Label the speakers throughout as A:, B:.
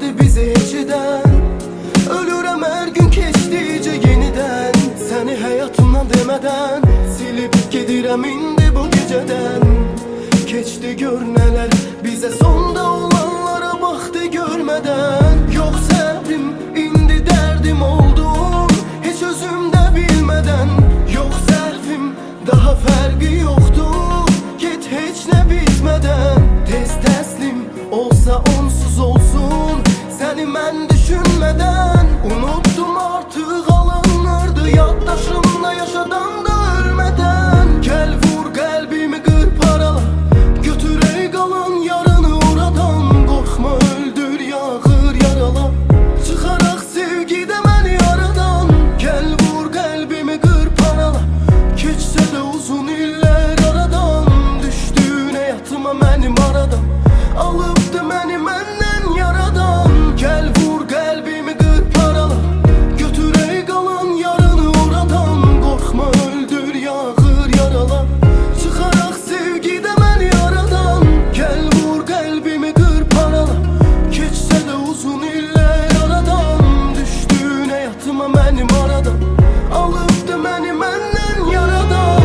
A: bizi heç edən. Ölürəm hər gün keçdikcə yenidən, səni həyatımdan demədən silib gedirəm indi bu gecədən. Keçdi gör nələr, bizə sonda olanlara baxdı görmədən. Yox səbrim, indi dərdim oldum, heç özümdə bilmədən. Yox səhvim, daha fərqi yoxdur, get heç nə bitmədən. Tez təslim olsa onsuz olsun, səni mən düşünmədən. Unutdum artıq alınırdı yaddaşımda yaşadan da ölmədən. Gəl vur qəlbimi qır parala, götür ey qalan yarını oradan. Qorxma öldür yağır yarala, çıxaraq sevgidə məni aradan. Gəl vur qəlbimi qır parala, keçsə də uzun illər aradan. Düşdün həyatıma mənim aradan, alıbdı məni məndən yaradan. Gəl vur qəlbimi qır parala, götür ey qalan yarını oradan. Qorxma öldür yağır yarala, çıxaraq sevgidə məni aradan. Gəl vur qəlbimi qır parala, keçsə də uzun illər aradan. Düşdün həyatıma mənim aradan, alıbdı məni məndən yaradan.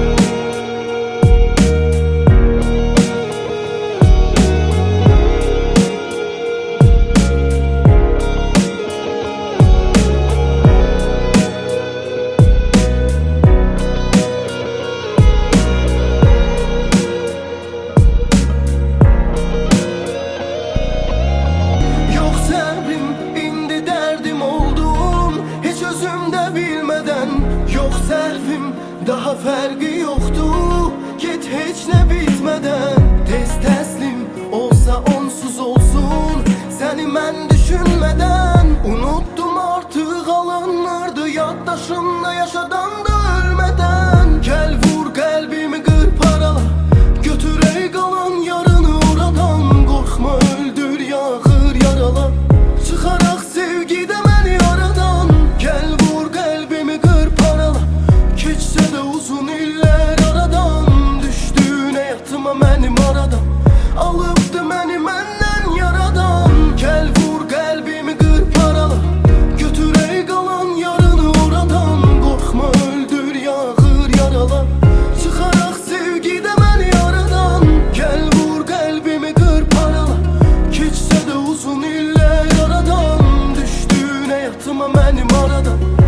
A: Yox səhvim, daha fərqi yoxdur, get heç nə bitmədən. Tez təslim olsa onsuz olsun, səni mən düşünmədən. Unutdum artıq alınırdı yaddaşımda yaşadan da ölmədən. Gəl vur qəlbimi qır parala, götür ey qalan yarını oradan. Qorxma öldür yağır yarala, çıxaraq sevgidə məni aradan. Gəl vur qəlbimi qır parala, keçsə də uzun illər aradan. Düşdün həyatıma mənim aradan, alıbdı məni məndən yaradan. Gəl vur qəlbimi qır parala, götür ey qalan yarını oradan. Qorxma öldür yağır yarala, çıxaraq sevgidə məni aradan. Gəl vur qəlbimi qır parala, keçsə də uzun illər aradan. Düşdün həyatıma mənim aradan,